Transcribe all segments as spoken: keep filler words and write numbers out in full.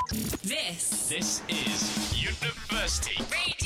This. This is University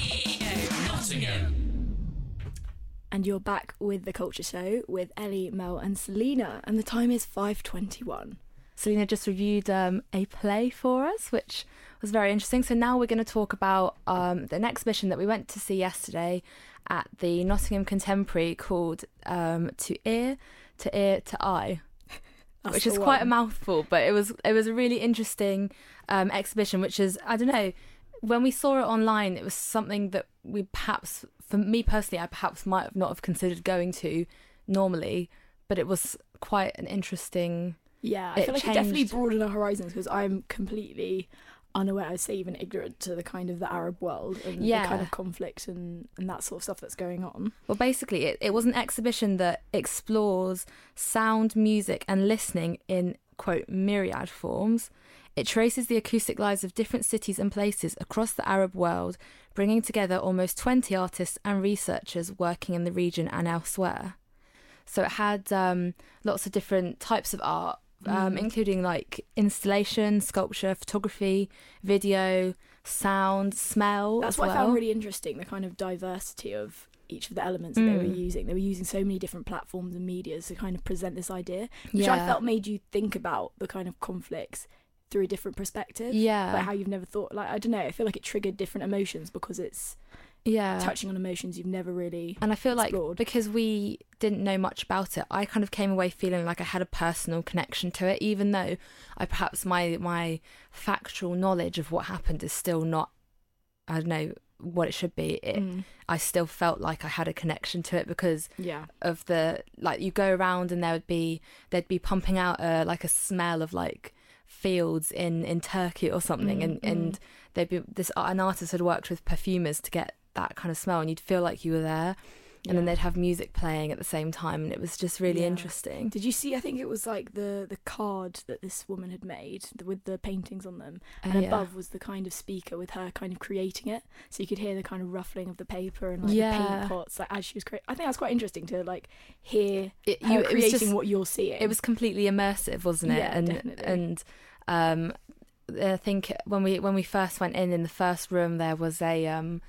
Radio Nottingham. And you're back with The Culture Show with Ellie, Mel and Selena. And the time is five twenty-one. Selena just reviewed um, a play for us, which was very interesting. So now we're going to talk about um, an exhibition that we went to see yesterday at the Nottingham Contemporary called um, To Ear, To Ear, To Eye, That's which the is quite a one. mouthful, but it was it was a really interesting um, exhibition, which is, I don't know, when we saw it online, it was something that we perhaps, for me personally, I perhaps might have not have considered going to normally, but it was quite an interesting... Yeah, I It feel like it definitely changed. broadened our horizons because I'm completely unaware, I'd say even ignorant to the kind of the Arab world and Yeah. the kind of conflict and, and that sort of stuff that's going on. Well, basically, it, it was an exhibition that explores sound, music, and listening in, quote, myriad forms. It traces the acoustic lives of different cities and places across the Arab world, bringing together almost twenty artists and researchers working in the region and elsewhere. So it had um, lots of different types of art, um, Mm. including like installation, sculpture, photography, video, sound, smell. That's as what well. I found really interesting, the kind of diversity of each of the elements that they were Mm. using. They were using so many different platforms and medias to kind of present this idea, which Yeah. I felt made you think about the kind of conflicts through a different perspective. Yeah. Like how you've never thought, like, I don't know, I feel like it triggered different emotions because it's Yeah. touching on emotions you've never really And I feel like explored. because we didn't know much about it, I kind of came away feeling like I had a personal connection to it, even though I perhaps my my factual knowledge of what happened is still not, I don't know, what it should be. It, Mm. I still felt like I had a connection to it because Yeah. of the, like, you go around and there would be, they'd be pumping out a, like a smell of like fields in, in Turkey or something. Mm, and, and they'd be, this, an artist had worked with perfumers to get that kind of smell and you'd feel like you were there. And then Yeah. they'd have music playing at the same time, and it was just really Yeah. interesting. Did you see, I think it was like the, the card that this woman had made with the paintings on them, Oh, and yeah. above was the kind of speaker with her kind of creating it, so you could hear the kind of ruffling of the paper and like the Yeah. paint pots like as she was creating. I think that's quite interesting to like hear It, her you, it was creating just, what you're seeing. it was completely immersive, wasn't it? Yeah, and definitely. and um, I think when we when we first went in in the first room, there was a um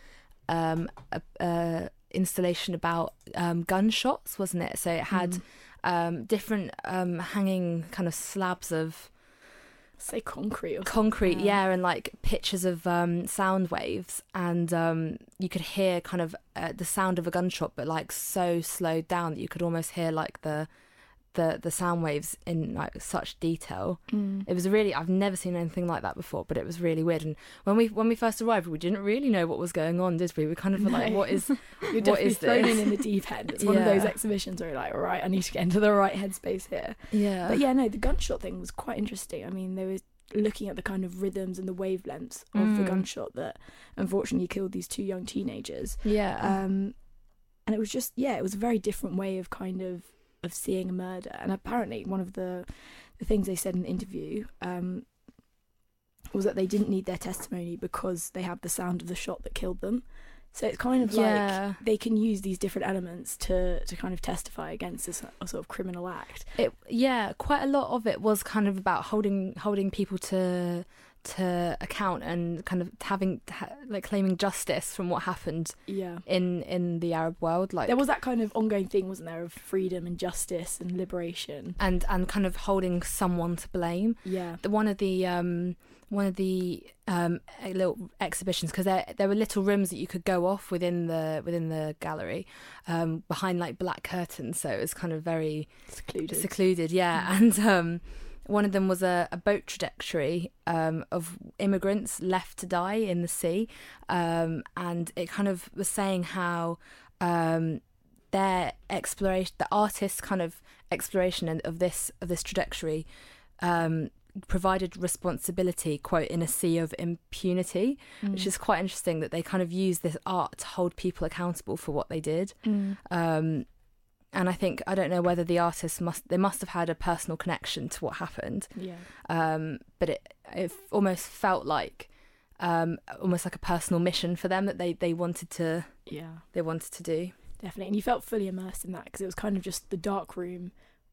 um a, a installation about um gunshots, wasn't it? So it had Mm. um different um hanging kind of slabs of say concrete or concrete, something. yeah, and like pictures of um sound waves, and um you could hear kind of uh, the sound of a gunshot, but like so slowed down that you could almost hear like the the the sound waves in like such detail. Mm. It was really, I've never seen anything like that before, but it was really weird. And when we when we first arrived, we didn't really know what was going on, did we? We kind of were like, No. what is You're what definitely is thrown this? in in the deep end. It's one of those Yeah. exhibitions where you're like, all right, I need to get into the right headspace here. Yeah. But yeah, no, the gunshot thing was quite interesting. I mean, they were looking at the kind of rhythms and the wavelengths of the Mm. gunshot that unfortunately killed these two young teenagers. Yeah. Um, and it was just, yeah, it was a very different way of kind of of seeing a murder. And apparently one of the the things they said in the interview um, was that they didn't need their testimony because they have the sound of the shot that killed them. So it's kind of Yeah. like they can use these different elements to, to kind of testify against this a sort of criminal act. It, yeah, quite a lot of it was kind of about holding holding people to to account and kind of having ha, like claiming justice from what happened Yeah. in in the Arab world, like There was that kind of ongoing thing, wasn't there, of freedom and justice and liberation. and and kind of holding someone to blame. Yeah. The one of the um one of the um little exhibitions, because there there were little rooms that you could go off within the within the gallery, um behind like black curtains, so it was kind of very Secluded. secluded, yeah. And um one of them was a, a boat trajectory um of immigrants left to die in the sea, um and it kind of was saying how um their exploration, the artist's kind of exploration and- of this of this trajectory um provided responsibility, quote, in a sea of impunity, Mm. which is quite interesting that they kind of use this art to hold people accountable for what they did. Mm. Um, and I think, I don't know whether the artists must, they must have had a personal connection to what happened. Yeah. Um, but it, it almost felt like, um, almost like a personal mission for them that they, they wanted to, Yeah. they wanted to do. Definitely. And you felt fully immersed in that because it was kind of just the dark room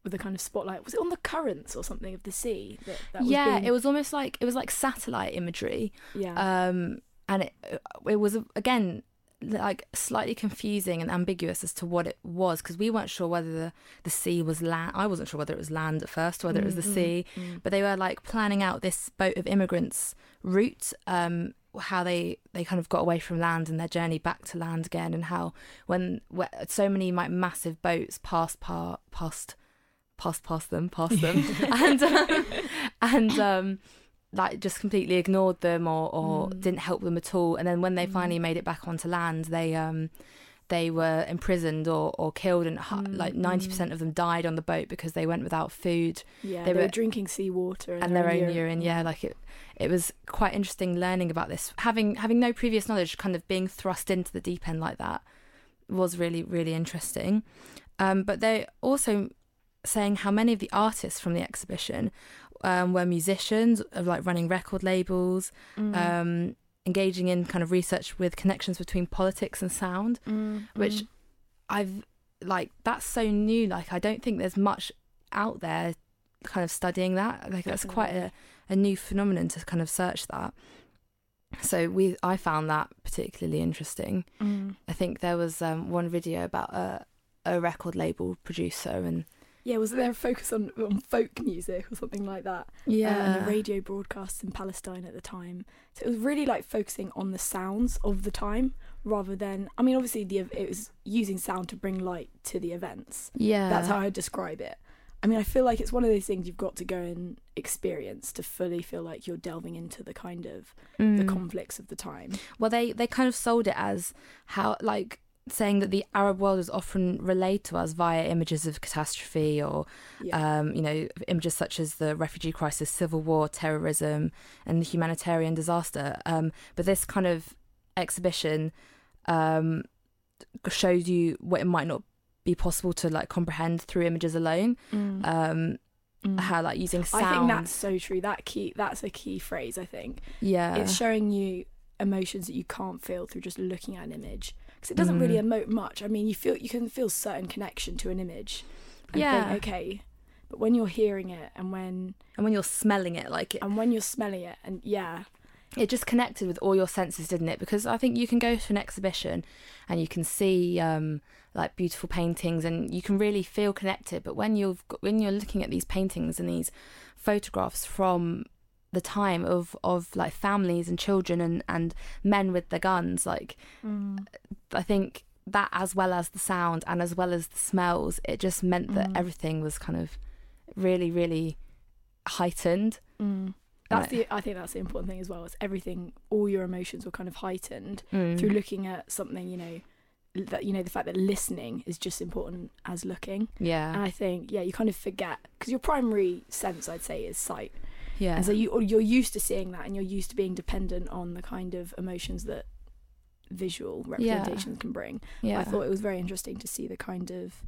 with the kind of spotlight. Was it on the currents or something of the sea? That, that was yeah, being... it was almost like it was like satellite imagery. Yeah. Um, and it it was again like slightly confusing and ambiguous as to what it was, because we weren't sure whether the, the sea was land. I wasn't sure whether it was land at first, or whether mm, it was the mm, sea. Mm. But they were like planning out this boat of immigrants route, um, how they, they kind of got away from land and their journey back to land again, and how when so many like massive boats passed par, past past past them past them and um, and um, like just completely ignored them or, or mm. didn't help them at all. And then when they mm. finally made it back onto land, they um they were imprisoned or, or killed, and mm. like ninety percent of them died on the boat because they went without food. Yeah, they, they were, were drinking seawater and, and their, their own urine. urine. Yeah, like it it was quite interesting learning about this. Having having no previous knowledge, kind of being thrust into the deep end like that was really, really interesting. Um, but they also saying how many of the artists from the exhibition um, were musicians, of like running record labels, mm. um, engaging in kind of research with connections between politics and sound, mm. which mm. I've like that's so new. Like I don't think there's much out there kind of studying that. Like that's Definitely. quite a, a new phenomenon to kind of search that. So we, I found that particularly interesting. Mm. I think there was um, one video about a, a record label producer and. Yeah, was there a focus on, on folk music or something like that? Yeah. Uh, and the radio broadcasts in Palestine at the time. So it was really like focusing on the sounds of the time rather than, I mean, obviously the it was using sound to bring light to the events. Yeah. That's how I describe it. I mean, I feel like it's one of those things you've got to go and experience to fully feel like you're delving into the kind of mm. the conflicts of the time. Well, they, they kind of sold it as how, like, saying that the Arab world is often relayed to us via images of catastrophe or, yeah. um, you know, images such as the refugee crisis, civil war, terrorism, and the humanitarian disaster. Um, but this kind of exhibition um, shows you what it might not be possible to like comprehend through images alone. Mm. Um, mm. How like using sound. I think that's so true. That key. That's a key phrase. I think. Yeah. It's showing you emotions that you can't feel through just looking at an image. Because it doesn't mm. really emote much. I mean, you feel you can feel certain connection to an image, and yeah. think, okay, but when you're hearing it and when and when you're smelling it, like it, and when you're smelling it, and yeah, it just connected with all your senses, didn't it? Because I think you can go to an exhibition and you can see um, like beautiful paintings, and you can really feel connected. But when you've got, when you're looking at these paintings and these photographs from the time of of like families and children and and men with their guns, like mm. I think that, as well as the sound and as well as the smells, it just meant that mm. everything was kind of really, really heightened. Mm. That's the I think that's the important thing as well. It's everything, all your emotions were kind of heightened mm. through looking at something, you know, that, you know, the fact that listening is just important as looking. Yeah. And I think, yeah, you kind of forget, because your primary sense, I'd say, is sight. Yeah. And so you, or you're used to seeing that, and you're used to being dependent on the kind of emotions that visual representations yeah. can bring. Yeah. I thought it was very interesting to see the kind of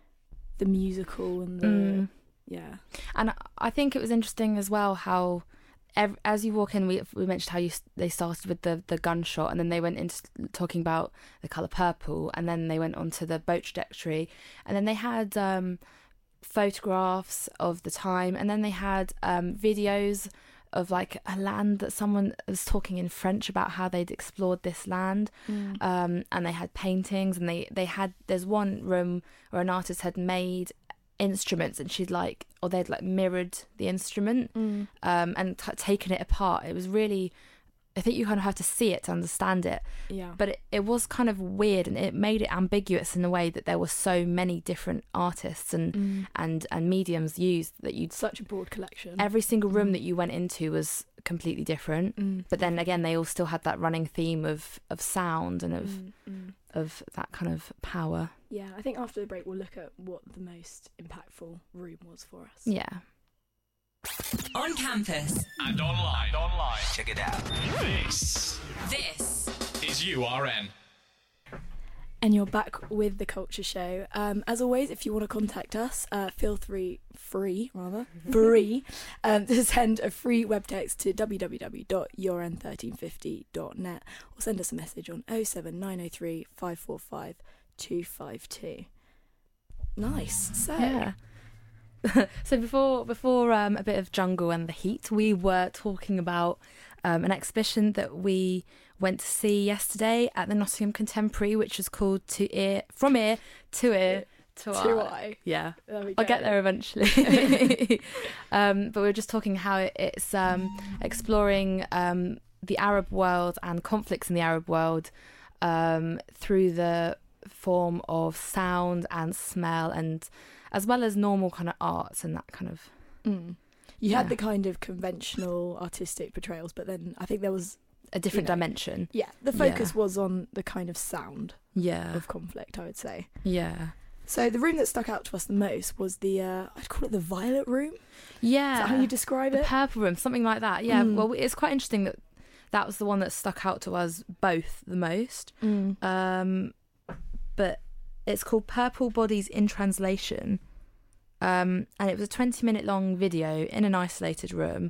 the musical and the mm. yeah. And I think it was interesting as well how ev- as you walk in, we we mentioned how you they started with the the gunshot, and then they went into talking about the colour purple, and then they went on to the boat trajectory, and then they had um photographs of the time, and then they had um videos of like a land that someone was talking in French about how they'd explored this land. mm. um and they had paintings, and they they had there's one room where an artist had made instruments, and she'd like or they'd like mirrored the instrument mm. um and t- taken it apart. It was really, I think you kind of have to see it to understand it. Yeah. But it, it was kind of weird, and it made it ambiguous in a way that there were so many different artists and mm. and, and mediums used that you'd... Such a broad collection. Every single room mm. that you went into was completely different. Mm. But then again, they all still had that running theme of, of sound and of mm. Mm. of that kind of power. Yeah, I think after the break we'll look at what the most impactful room was for us. Yeah. On campus And online. And online. Check it out. This This is U R N. And you're back with the Culture Show. Um, as always, if you want to contact us, uh, feel free, free rather, free, um, to send a free web text to w w w dot u r n thirteen fifty dot net, or send us a message on oh seven nine oh three five four five two five two. Nice. So, Yeah. So before before um, a bit of jungle and the heat, we were talking about um, an exhibition that we went to see yesterday at the Nottingham Contemporary, which is called "To Ear From Ear to Ear to To Eye." Eye. Yeah, There we I'll go. get there eventually. um, but we were just talking how it, it's um, exploring um, the Arab world and conflicts in the Arab world um, through the form of sound and smell, and as well as normal kind of arts and that kind of. Mm. You Yeah. had the kind of conventional artistic portrayals, but then I think there was, A different You know, dimension. yeah, the focus Yeah. was on the kind of sound Yeah. of conflict, I would say. Yeah. So the room that stuck out to us the most was the, uh, I'd call it the violet room. Yeah. Is that how you describe the it? purple room, something like that. Yeah. Mm. Well, it's quite interesting that that was the one that stuck out to us both the most. Mm. Um, but it's called Purple Bodies in Translation. Um, and it was a twenty minute long video in an isolated room,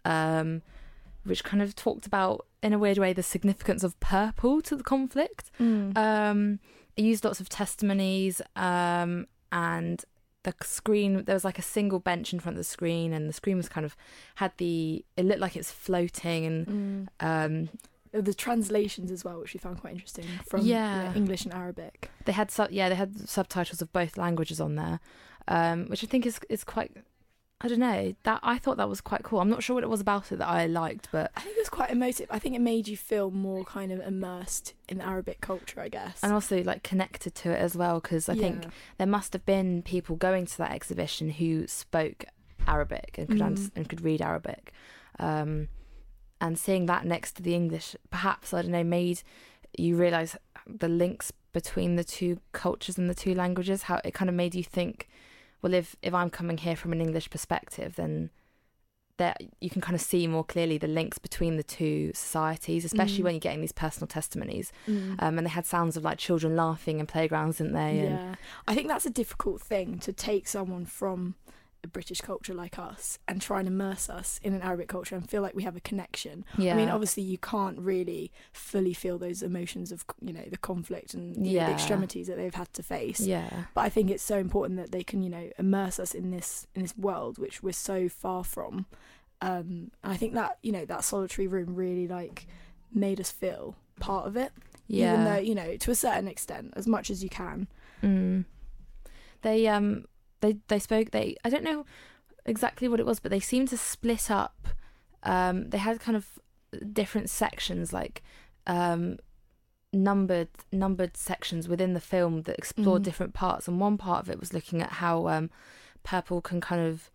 um, which kind of talked about, in a weird way, the significance of purple to the conflict. Mm. Um, it used lots of testimonies, um, and the screen, there was like a single bench in front of the screen, and the screen was kind of had the, it looked like it's floating, and Mm. um, The translations as well, which we found quite interesting from Yeah. you know, English and Arabic. they had sub- yeah they had subtitles of both languages on there, um, which I think is is quite, I don't know, that I thought that was quite cool. I'm not sure what it was about it that I liked, but I think it was quite emotive. I think it made you feel more kind of immersed in the Arabic culture, I guess. and also like connected to it as well, because I think Yeah. there must have been people going to that exhibition who spoke Arabic and could Mm. under- and could read Arabic, um, and seeing that next to the English, perhaps, I don't know, made you realise the links between the two cultures and the two languages. How it kind of made you think, well, if if I'm coming here from an English perspective, then there you can kind of see more clearly the links between the two societies, especially Mm. when you're getting these personal testimonies. Mm. Um, and they had sounds of like children laughing in playgrounds, didn't they? And Yeah, I think that's a difficult thing, to take someone from a British culture like us and try and immerse us in an Arabic culture and feel like we have a connection. yeah. I mean, obviously, you can't really fully feel those emotions of, you know, the conflict and you know, Yeah. the extremities that they've had to face. yeah. But I think it's so important that they can, you know, immerse us in this in this world which we're so far from. Um, and I think that, you know, that solitary room really like made us feel part of it. Yeah. Even though, you know, to a certain extent, as much as you can. Mm. They um they they spoke they I don't know exactly what it was, but they seemed to split up. Um, they had kind of different sections, like um, numbered numbered sections within the film that explored Mm. different parts, and one part of it was looking at how um, purple can kind of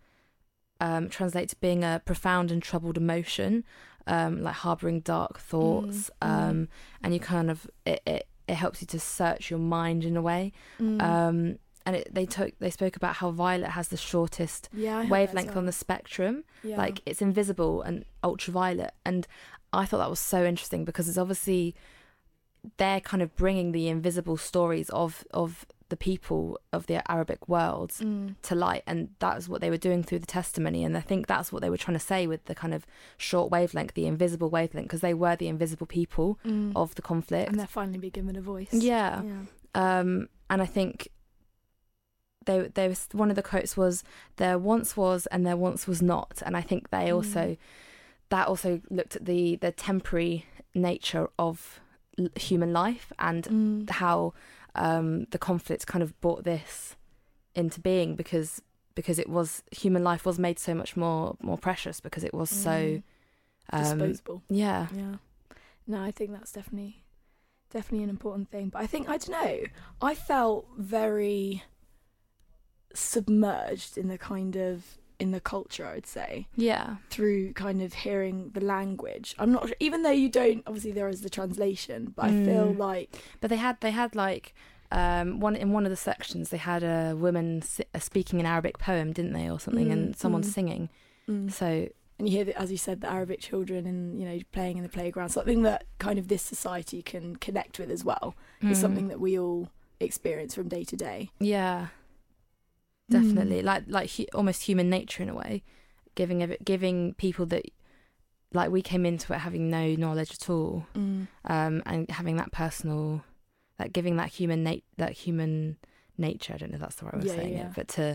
um, translate to being a profound and troubled emotion, um, like harboring dark thoughts, Mm, mm. um, and you kind of it, it it helps you to search your mind in a way. Mm. Um, and it, they took they spoke about how violet has the shortest yeah, I heard that as wavelength well. on the spectrum. Yeah. Like it's invisible and ultraviolet, and I thought that was so interesting because it's obviously they're kind of bringing the invisible stories of of the people of the Arabic world Mm. to light, and that's what they were doing through the testimony. And I think that's what they were trying to say with the kind of short wavelength, the invisible wavelength, because they were the invisible people Mm. of the conflict. And they're finally be given a voice. Yeah. Yeah. Um, and I think they there was one of the quotes was there once was and there once was not, and I think they also Mm. that also looked at the the temporary nature of l- human life and Mm. how um, the conflict kind of brought this into being because because it was human life was made so much more more precious because it was so Mm. um, Disposable. yeah Yeah. No, I think that's definitely definitely an important thing. But I think, I don't know, I felt very submerged in the kind of in the culture, I would say, yeah through kind of hearing the language. I'm not sure, even though you don't, obviously there is the translation, but I feel Mm. like But they had they had like um, one in one of the sections they had a woman si- uh, speaking an Arabic poem, didn't they, or something, Mm, and someone mm. singing. mm. So And you hear, the, as you said, the Arabic children and, you know, playing in the playground, something that kind of this society can connect with as well. It's mm, something that we all experience from day to day. yeah, definitely like like hu- almost human nature in a way, giving of it, giving people that like we came into it having no knowledge at all, Mm. um, and having that personal, like giving that human nat- that human nature. I don't know if that's the right way of Yeah, saying yeah. it, but to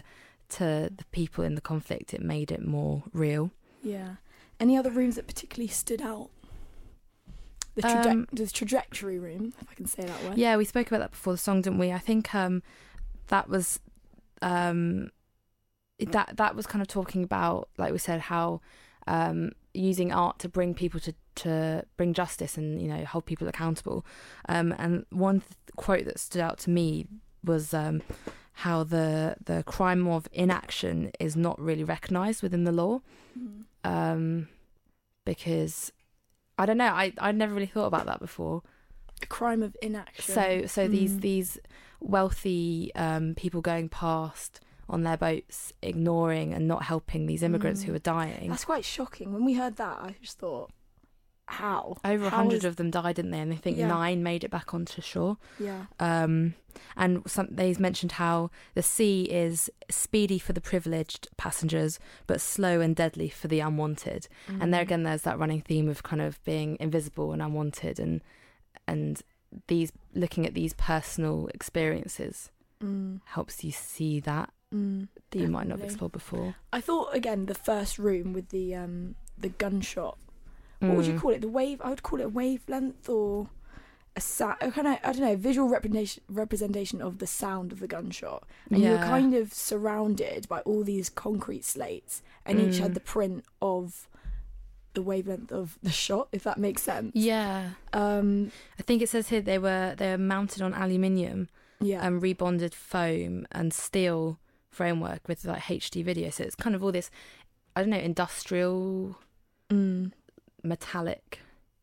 to the people in the conflict, it made it more real. Yeah. Any other rooms that particularly stood out? The, traje- Um, the trajectory room, if I can say that word. Yeah, we spoke about that before the song, didn't we? I think um, that was um, that that was kind of talking about, like we said, how um, using art to bring people to, to bring justice and, you know, hold people accountable. Um, and one th- quote that stood out to me was um, how the the crime of inaction is not really recognised within the law, Mm. um, because I don't know, I I never really thought about that before. The crime of inaction. So so these Mm. these wealthy um, people going past on their boats, ignoring and not helping these immigrants Mm. who are dying. That's quite shocking. When we heard that, I just thought, how? Over a How hundred is- of them died, didn't they? And I think Yeah. nine made it back onto shore. Yeah. Um, and some, they mentioned how the sea is speedy for the privileged passengers, but slow and deadly for the unwanted. And there Mm. again, there's that running theme of kind of being invisible and unwanted, and and these looking at these personal experiences Mm. helps you see that Mm. that you might not have Definitely. explored before. I thought, again, the first room with the um the gunshot. What would you Mm. call it? The wave? I would call it a wavelength or a sa- a kind of, I don't know, visual representation representation of the sound of the gunshot. And you were Yeah. kind of surrounded by all these concrete slates, and each had Mm. the print of the wavelength of the shot, if that makes sense. Yeah, Um. I think it says here they were they were mounted on aluminium Yeah. and rebonded foam and steel framework with like H D video. So it's kind of all this, I don't know, industrial Mm. metallic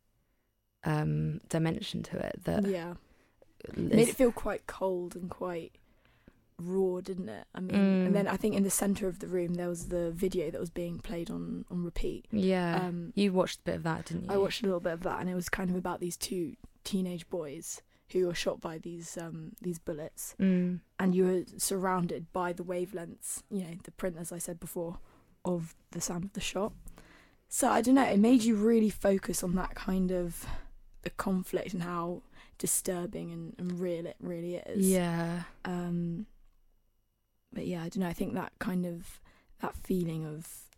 um, dimension to it that Yeah. is- Made it feel quite cold and quite raw, didn't it? I mean, Mm. and then I think in the centre of the room there was the video that was being played on on repeat. yeah. Um, You watched a bit of that, didn't you? I watched a little bit of that, and it was kind of about these two teenage boys who were shot by these um these bullets, Mm. and you were surrounded by the wavelengths, you know, the print, as I said before, of the sound of the shot. So I don't know, it made you really focus on that kind of the conflict and how disturbing and, and real it really is. Yeah. Um, but yeah, I don't know. I think that kind of that feeling of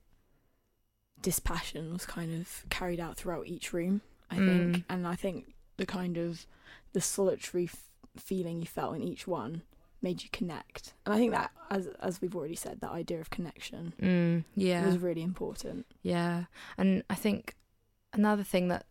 dispassion was kind of carried out throughout each room, I think, Mm. and I think the kind of the solitary f- feeling you felt in each one made you connect. And I think that, as as we've already said, that idea of connection Mm. Yeah. was really important. Yeah, and I think another thing that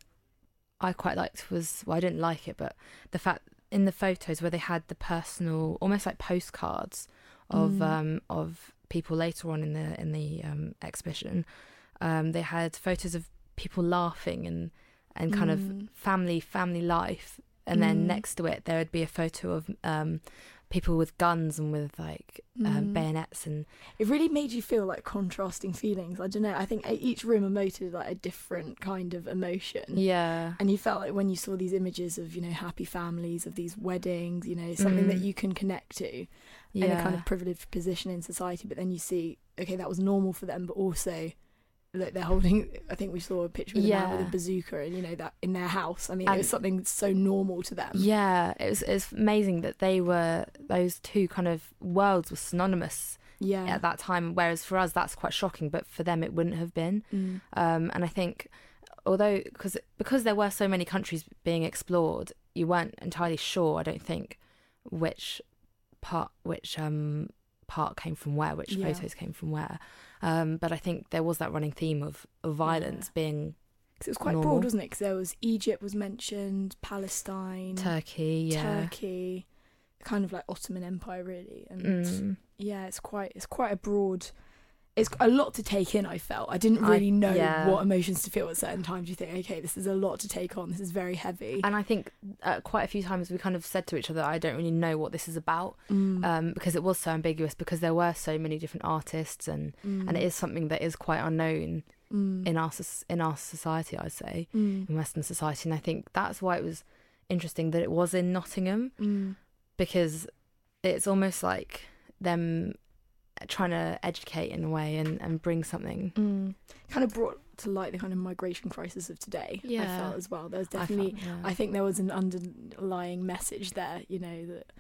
I quite liked was, well, I didn't like it, but the fact in the photos where they had the personal, almost like postcards of Mm. um of people later on in the in the um, exhibition, um, they had photos of people laughing and and kind Mm. of family family life, and then Mm. next to it there would be a photo of um people with guns and with like um, Mm. bayonets, and It really made you feel like contrasting feelings. I don't know. I think each room emoted like a different kind of emotion. yeah. And you felt like when you saw these images of, you know, happy families, of these weddings, you know, something that Mm. you can connect to yeah. in a kind of privileged position in society. But then you see, okay, that was normal for them, but also look, they're holding, I think we saw a picture of a man with Yeah. a bazooka, and, you know, that in their house. I mean, And- it was something so normal to them. Yeah, it was it's amazing that they were those two kind of worlds were synonymous Yeah. at that time. Whereas for us, that's quite shocking, but for them, it wouldn't have been. Mm. Um, and I think, although because because there were so many countries being explored, you weren't entirely sure. I don't think which part which um part came from where, which Yeah. photos came from where. Um, but I think there was that running theme of, of violence Yeah. being 'Cause it was quite normal. broad, wasn't it? Because there was Egypt was mentioned, Palestine, Turkey, yeah. Turkey, kind of like Ottoman Empire, really. And Mm. yeah, it's quite it's quite a broad. It's a lot to take in. I felt I didn't I- really know yeah. what emotions to feel at certain times. You think, okay, this is a lot to take on. This is very heavy. And I think uh, quite a few times we kind of said to each other, I don't really know what this is about, Mm. um, because it was so ambiguous, because there were so many different artists, and, Mm. and it is something that is quite unknown Mm. in our soc- in our society, I'd say, Mm. in Western society. And I think that's why it was interesting that it was in Nottingham, Mm. because it's almost like them trying to educate in a way and, and bring something. Mm. Kind of brought to light the kind of migration crisis of today. I Yeah. felt as well. There was I definitely. felt, yeah. I think there was an underlying message there. You know that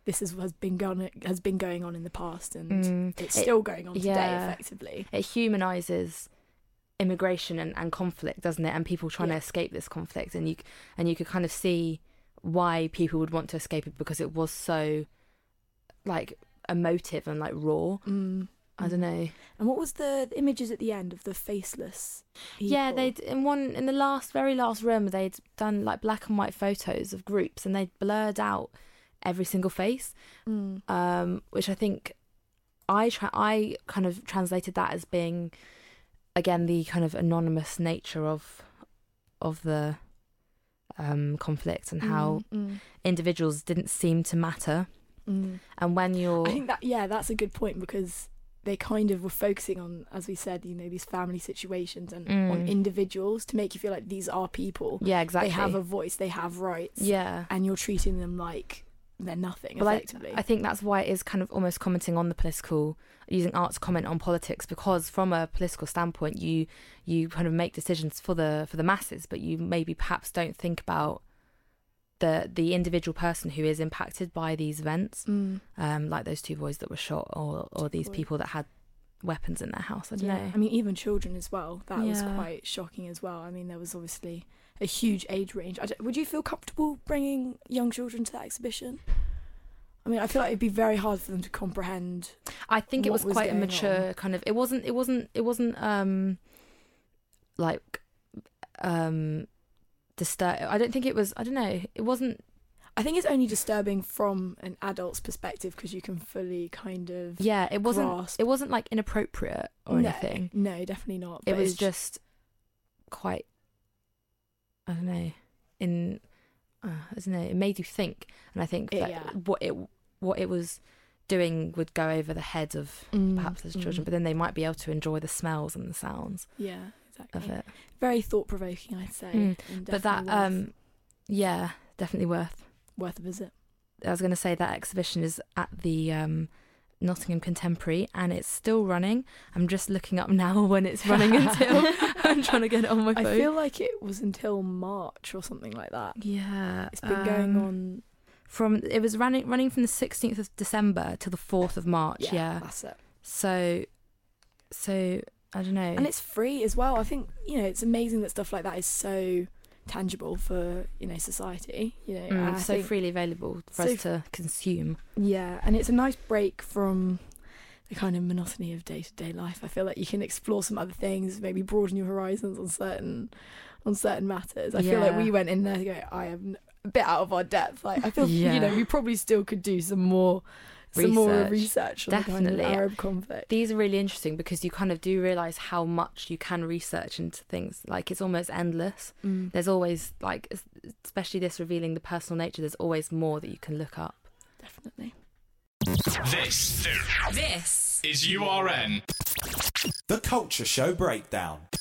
this is, has been going has been going on in the past, and Mm. it's It- still going on today, yeah. effectively. It humanises immigration and, and conflict, doesn't it? And people trying Yeah. to escape this conflict, and you and you could kind of see why people would want to escape it, because it was so like emotive and like raw. Mm. I don't know. And what was the, the images at the end of the faceless people? Yeah, they'd in one in the last very last room they'd done like black and white photos of groups, and they'd blurred out every single face, Mm. um, which I think I tra- I kind of translated that as being again the kind of anonymous nature of of the um, conflict, and how Mm, mm, individuals didn't seem to matter. mm. And when you're I think that, yeah, that's a good point, because they kind of were focusing on, as we said, you know, these family situations and Mm. on individuals to make you feel like these are people. yeah, exactly, They have a voice, they have rights, yeah. and you're treating them like they're nothing, Well, I, effectively. I think that's why it is kind of almost commenting on the political, using art to comment on politics, because from a political standpoint, you you kind of make decisions for the for the masses, but you maybe perhaps don't think about the the individual person who is impacted by these events, Mm. um, like those two boys that were shot, or or these boys. people that had weapons in their house. I don't Yeah, know. I mean, even children as well. That was Yeah. quite shocking as well. I mean, there was obviously a huge age range. I don't- would you feel comfortable bringing young children to that exhibition? I mean, I feel like it'd be very hard for them to comprehend. I think it what was was quite a going mature kind of. It wasn't. It wasn't. It wasn't. Um, like, um, disturb. I don't think it was. I don't know. It wasn't. I think it's only disturbing from an adult's perspective, because you can fully kind of Yeah, it wasn't. grasp. It wasn't like inappropriate or no, anything. No, definitely not. It but was it's- just quite. I don't know. In, uh, I don't know. It made you think, and I think It- that yeah. what it what it was doing would go over the heads of Mm, perhaps those children, mm. but then they might be able to enjoy the smells and the sounds Yeah, exactly. of it. Very thought provoking, I'd say. Mm, and But that, definitely worth, um, yeah, definitely worth. worth a visit. I was going to say that exhibition is at the um, Nottingham Contemporary, and it's still running. I'm just looking up now when it's running until. I'm trying to get it on my phone. I feel like it was until March or something like that. yeah, It's been going um, on. from it was running running from the sixteenth of December to the fourth of March. Yeah, Yeah, that's it. so so I don't know. And it's free as well. I think, you know, it's amazing that stuff like that is so tangible for, you know, society. You know, Mm, and I so think- freely available for so us to consume. Yeah, and it's a nice break from the kind of monotony of day-to-day life. I feel like you can explore some other things, maybe broaden your horizons on certain on certain matters. I feel like Yeah. we went in there to go, I am a bit out of our depth. Like, I feel, Yeah. you know, we probably still could do some more some more Research. research on the kind Definitely. of Arab conflict. These are really interesting because you kind of do realise how much you can research into things. Like, it's almost endless. Mm, There's always, like, es- especially this revealing the personal nature, there's always more that you can look up. definitely. This This is U R N. The Culture Show Breakdown.